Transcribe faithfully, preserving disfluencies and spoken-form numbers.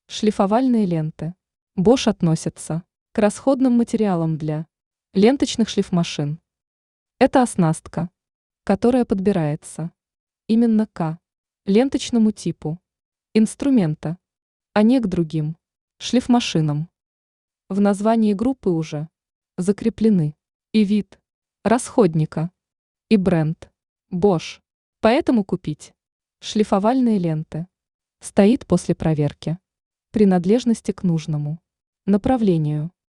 Шлифовальные ленты. Bosch относится к расходным материалам для ленточных шлифмашин. Это оснастка, которая подбирается именно к ленточному типу инструмента, а не к другим шлифмашинам. В названии группы уже закреплены и вид расходника, и бренд Bosch. Поэтому купить шлифовальные ленты стоит после проверки принадлежности к нужному направлению.